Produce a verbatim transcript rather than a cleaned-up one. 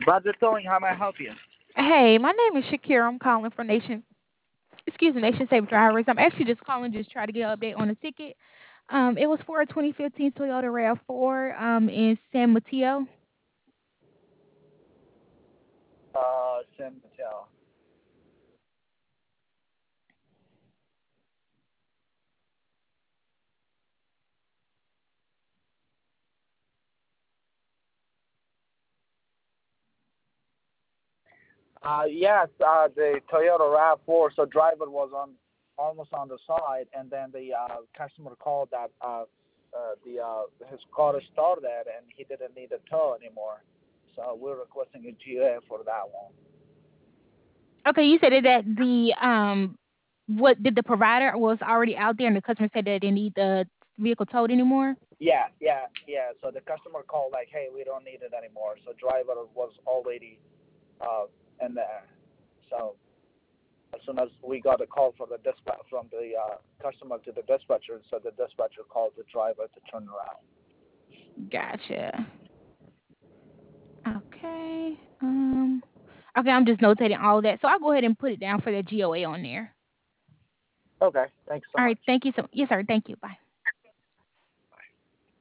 Budget Towing, how may I help you? Hey, my name is Shakira. I'm calling from Nation, excuse me, Nation Safe Drivers. I'm actually just calling, just try to get an update on the ticket. Um, it was for a twenty fifteen Toyota RAV four um, in San Mateo. Uh, San Mateo. Uh, yes, uh, the Toyota RAV four, so driver was on almost on the side, and then the uh, customer called that uh, uh, the uh, his car started and he didn't need a tow anymore. So we're requesting a G A for that one. Okay, you said that the um, what did the provider was already out there, and the customer said that they need the vehicle towed anymore? Yeah, yeah, yeah. So the customer called like, hey, we don't need it anymore. So driver was already uh, in there. So as soon as we got a call from the dispatch from the uh, customer to the dispatcher, so the dispatcher called the driver to turn around. Gotcha. Okay. Um. Okay, I'm just notating all of that, so I'll go ahead and put it down for the G O A on there. Okay, thanks so All right. much. Thank you so. Yes, sir. Thank you. Bye.